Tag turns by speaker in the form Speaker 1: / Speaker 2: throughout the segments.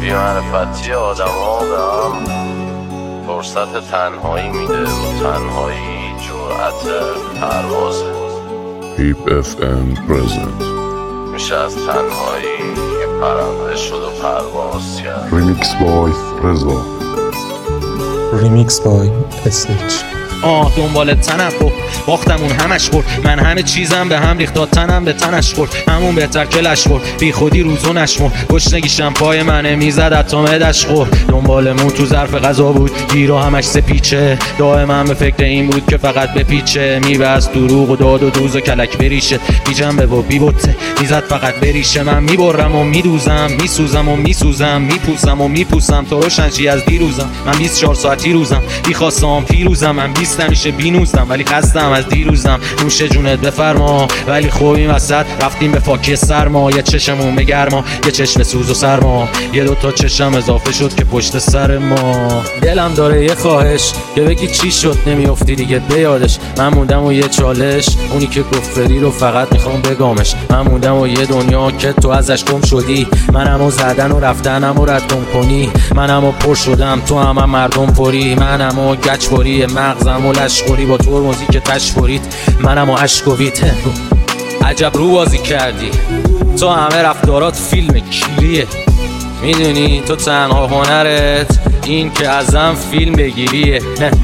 Speaker 1: بی‌معرفتی آدم‌ها به هم فرصت تنهایی میده و تنهایی جرأت پروازه.
Speaker 2: هیپ FM present
Speaker 1: میشه از تنهایی یه پرنده شد و پرواز کرد.
Speaker 2: ریمیکس بای رضا.
Speaker 3: ریمیکس بای اسنیچ.
Speaker 4: دنبال تنم باختمون همش خورد، من همه چیزم به هم ریخت، تنم به تنش خورد، همون بهتر که لش خورد، بی خودی روزو نشمرد، گشنگیشم پای منه میزد حتی معدش خورد، دنبالمون تو ظرف غذا بود گیرا همش سپیچه، دائما به فکر این بود که فقط بپیچه، میبست دروغ و داد و دوز و کلک بریشه، بی جنبه و بی بطه میزد فقط بریشه، من میبرم و میدوزم، میسوزم و میسوزم، میپوسم و میپوسم، تو روشنشی از دیروزم، من 24 ساعتی روزم، بی خواستم پیروزم، من 20 همیشه بینوزم ولی خستم از دیروزم، نوش جونت بفرما، ولی خوب این وسط رفتیم به فاکی سرما، یه چشمون به گرما، یه چشم سوز و سرما، یه دوتا چشم اضافه شد که پشت سر ما، دلم داره یه خواهش که بگی چی شد نمیافتی دیگه بیادش، من موندم و یه چالش، اونی که گفت فری رو فقط میخوام بگامش، من موندم و یه دنیا که تو ازش گم شدی، منمو زدن و رفتنمو ردم کنی، منمو پر شدم تو هم مردم پری، منمو گچ پری مغزم و لشخوری با ترمزی که تشورید، منمو اشکویت عجب رو بازی کردی، تو همه رفتارات فیلم کلیه، میدونی تو تنها هنرت این که ازم فیلم بگیریه،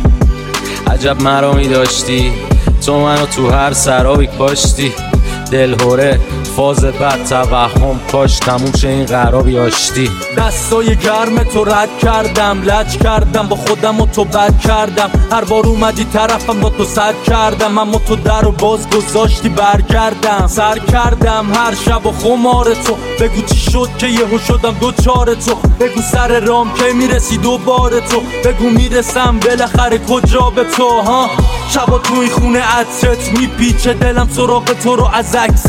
Speaker 4: عجب مرامی داشتی تو منو تو هر سرابی کاشتی، دلهوره فاز بد توهم کاش تموم شه این قرابی آشتی،
Speaker 5: دستای گرم تو رد کردم، لج کردم با خودم و تو بد کردم، هر بار اومدی طرفم با تو صد کردم، اما تو در و باز گذاشتی برگردم، سر کردم هر شب و خمار تو، بگو چی شد که یهو شدم دوچار تو، بگو سر رام که میرسی دوباره تو، بگو میرسم بالاخره کجا به تو، ها شبا تو این خونه عطرت میپیچه، دلم سراغ تو رو از عکست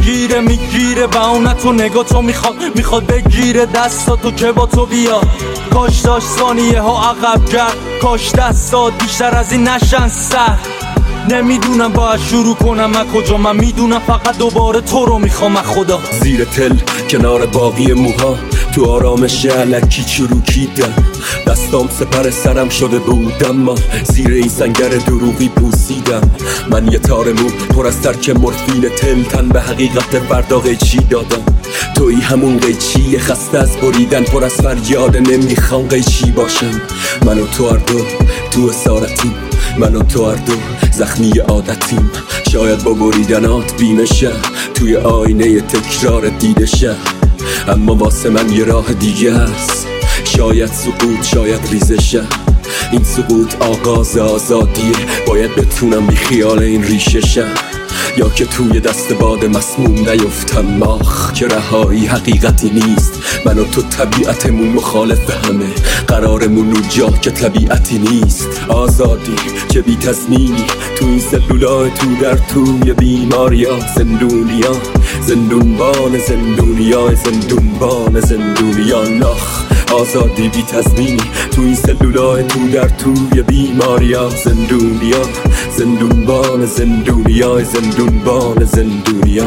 Speaker 5: میگیره و اون تو نگاه تو میخواد بگیره دستاتو که با تو بیاد، کاش داشت ثانیه ها عقب کرد، کاش دستات بیشتر از این نشن سر، نمیدونم باید شروع کنم از کجا، من میدونم فقط دوباره تو رو میخوام خدا،
Speaker 6: زیر تل کنار باقی موها تو آرامش الکی چروکیدم، دستام سپر سرم شده بودم، من زیر این سنگر دروغی پوسیدم، من یه تار مو پر از ترک مورفین تل، تن به حقیقت فردا قیچی دادم، توی همون قیچی خسته از بریدن، پر از فریاد نمیخوام قیچی باشم، من و تو هر دو تو اسارتیم، من و تو هر دو زخمی عادتیم، شاید با بریدنات بیمشه توی آینه تکرار دیده شه، اما واسه من یه راه دیگه هست، شاید سقوط شاید ریزشه، این سقوط آغاز آزادیه، باید بتونم بی خیال این ریشه شه، یا که توی دست باد مسموم نیفتم ماخ، که رهایی حقیقتی نیست، من و تو طبیعتمون مخالف همه، قرارمون رو جا که طبیعتی نیست، آزادی چه بی تضمینی تو این سلولای تو در توی بیماریا، زندونیا زندونبان زندونیا زندونبان زندونیا لاخ، آزادی بی تضمینی تو این سلولای تو در توی بیماریا، زندونیا زندونبان زندونیا زندونبان زندونیا.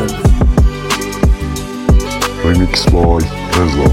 Speaker 2: ریمیکس بای رضا.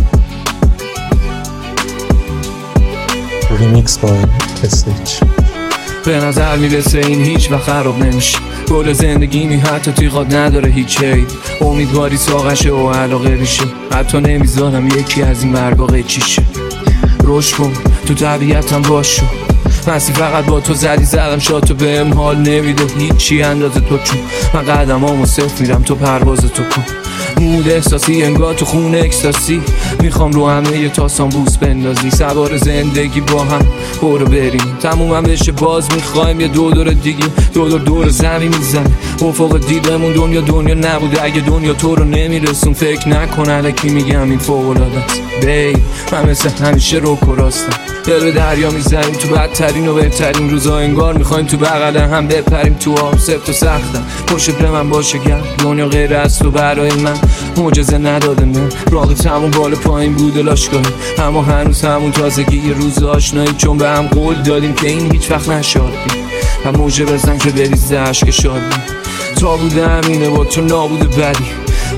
Speaker 3: ریمیکس بای اسنیچ.
Speaker 7: به نظر میرسه این هیچ و خراب نمیشه، گل زندگی می حتی تیغات نداره هیچ عید، امیدواری ساقشه و علاقه ریشه، حتی نمیذارم یکی از این مرگا قیچیشه، روش کن تو طبیعتم باشو، مسیح فقط با تو زدم شاد، تو بهم حال نمیده هیچی اندازه تو، چون من قدمامو صفر میرم تو پرواز تو کن، مود احساسی انگار تو خون اکستاسی، میخوام رو همه یه تاسان بوس بندازی، سوار زندگی با هم برو بریم، تمومم بشه باز میخوایم یه دور دیگه، دور زمین میزنه افق دیدمون، دنیا نبوده اگه دنیا تو رو نمیرسون، فکر نکن الکی میگم این فوق‌العاده است، بی من مثل همیشه رو کراستم، دل به دریا میزنیم تو بدترین و بهترین روزا، انگار میخوایم تو بغل هم بپریم تو آب، سفت و سختم پشت به من باشه گرم، دنیا غیر از تو برای من معجزه نداده، من راقت همون بالا پایین بود لاشگاهی، اما هنوز همون تازگی یه روز آشنایی، چون به هم قول دادیم که این هیچ وقت نشادیم و موجه بزن که بریزه عشق شادی، تا بوده همینه با تو نابوده بدی،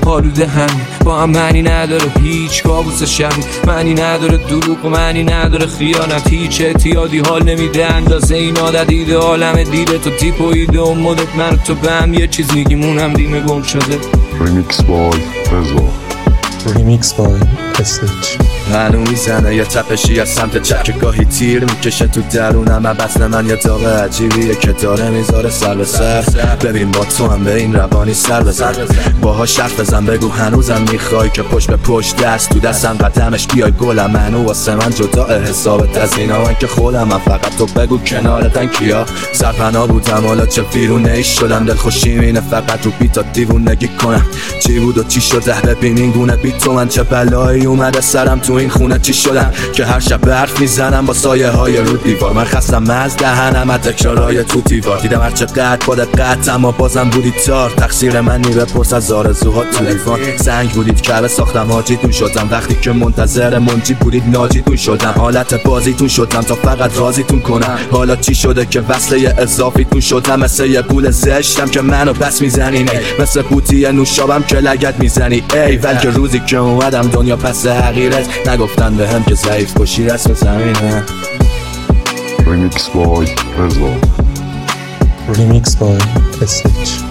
Speaker 7: آلوده همین با هم معنی نداره هیچ کابوس شبی، معنی نداره دروغ و معنی نداره خیانت، هیچ اعتیادی حال نمیده اندازه این عادت ایده عالم دیده تو تیپ و ایده و مدت من تو به هم یه چیز میگیم اونم دیم گم شده.
Speaker 2: Remix by رضا.
Speaker 3: Remix by SH.
Speaker 8: هنو میزنه یه تپشی از سمت چپ که گاهی تیر میکشه تو درونم، بسن من یه داغ عجیبیه که داره میذاره سر به سر. ببین با تو هم به این روانی سر بزن، باهاش حرف بزن بگو هنوزم میخوای که پشت به پشت دست تو دستم قدمش بیای گلم منو واسه من جدا حسابت از اینا من که خودم من فقط تو بگو کنارتن کیا سرپنا بودم حالا چه ویرونه ای شدم، دل خوشی مینه فقط رو بیتا دیوونگی کنم چی بود و چی شده ببین این گونه بی تو من چه بلایی اومده سرم تو این خونه چی شدم که هر شب برف میزنم با سایه های رو دیوار. من خستم از دهنم از تکرارای تو دیوار، دیدم هر چقدر با دقت اما بازم بودی تار. تقصیر منی بپرس از آرزوها تو لیوان، سنگ بودید که ساختم حاجیتون شدم وقتی که منتظر منجی بودید ناجیتون شدم، حالت بازیتون شدم تا فقط راضیتون کنم. حالا چی شده که وصله اضافیتون شدم، مثل یه گول زشتم که منو پس میزنین، مثل بوتی نوشابم که لگت میزنی ای ول که روزی که اومدم دنیا پس حقیرت نگفتن به هم که ضعیف باشی رسم زمینه.
Speaker 2: Remix by رضا.
Speaker 3: Remix by SH.